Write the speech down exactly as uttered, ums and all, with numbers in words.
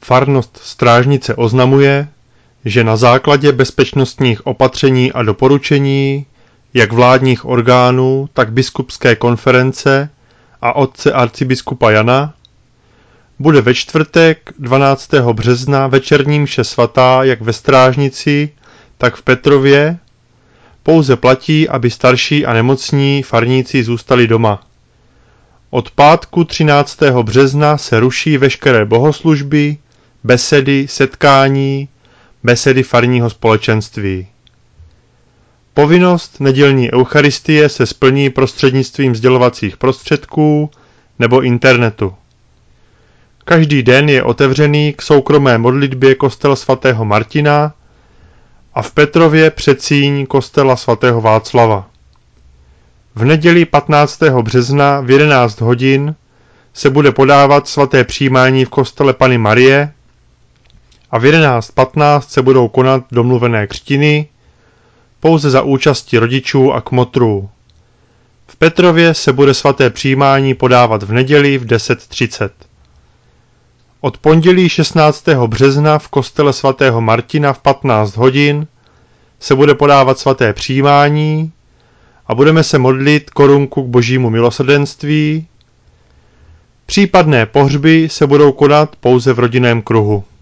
Farnost Strážnice oznamuje, že na základě bezpečnostních opatření a doporučení jak vládních orgánů, tak biskupské konference a otce arcibiskupa Jana bude ve čtvrtek dvanáctého března večerní mše svatá jak ve Strážnici, tak v Petrově. Pouze platí, aby starší a nemocní farníci zůstali doma. Od pátku třináctého března se ruší veškeré bohoslužby, besedy, setkání, besedy farního společenství. Povinnost nedělní eucharistie se splní prostřednictvím sdělovacích prostředků nebo internetu. Každý den je otevřený k soukromé modlitbě kostela svatého Martina a v Petrově předsíň kostela svatého Václava. V neděli patnáctého března v jedenáct hodin se bude podávat svaté přijímání v kostele Panny Marie a v jedenáct patnáct se budou konat domluvené křtiny pouze za účasti rodičů a kmotrů. V Petrově se bude svaté přijímání podávat v neděli v deset třicet. Od pondělí šestnáctého března v kostele svatého Martina v patnáct hodin se bude podávat svaté přijímání a budeme se modlit korunku k Božímu milosrdenství. Případné pohřby se budou konat pouze v rodinném kruhu.